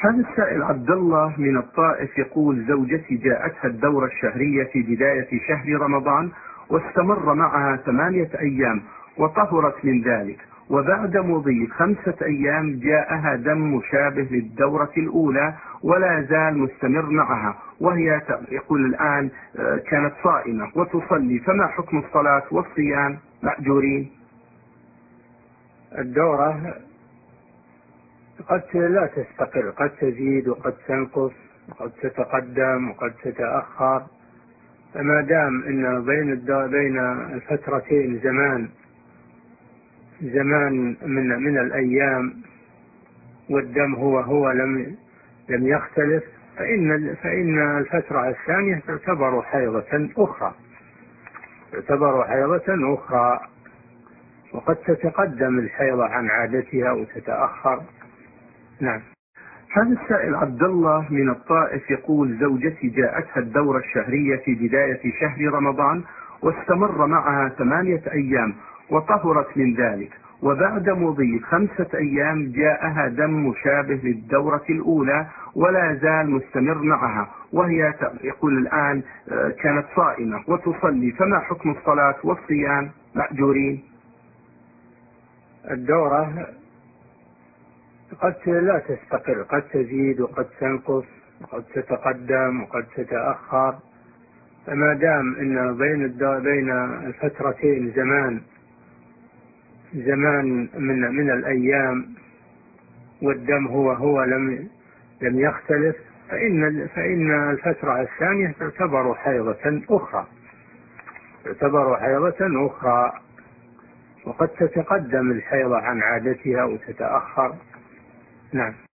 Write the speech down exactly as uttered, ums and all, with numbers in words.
هذا السائل عبد الله من الطائف يقول: زوجتي جاءتها الدورة الشهرية في بداية شهر رمضان واستمر معها ثمانية أيام وطهرت من ذلك، وبعد مضي خمسة أيام جاءها دم مشابه للدورة الأولى ولا زال مستمر معها، وهي يقول الآن كانت صائمة وتصلي، فما حكم الصلاة والصيام مأجورين؟ الدورة قد لا تستقر، قد تزيد وقد تنقص وقد تتقدم وقد تتأخر، فما دام ان بين بين الفترتين زمان زمان من من الايام والدم هو هو لم لم يختلف، فان فان الفترة الثانية تعتبر حيضة اخرى تعتبر حيضة اخرى وقد تتقدم الحيضة عن عادتها وتتأخر. نعم. هذا السائل عبد الله من الطائف يقول: زوجتي جاءتها الدورة الشهرية في بداية شهر رمضان واستمر معها ثمانية أيام وطهرت من ذلك، وبعد مضي خمسة أيام جاءها دم مشابه للدورة الأولى ولا زال مستمر معها، وهي يقول الآن كانت صائمة وتصلي، فما حكم الصلاة والصيام مأجورين؟ الدورة قد لا تستقر، قد تزيد وقد تنقص وقد تتقدم وقد تتأخر، فما دام ان بين بين الفترتين زمان زمان من من الايام والدم هو هو لم لم يختلف، فان فان الفترة الثانية تعتبر حيضة اخرى تعتبر حيضة اخرى وقد تتقدم الحيضة عن عادتها وتتأخر. نعم.